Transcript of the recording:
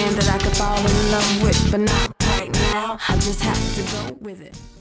man that I could fall in love with, but not right now. I just have to go with it.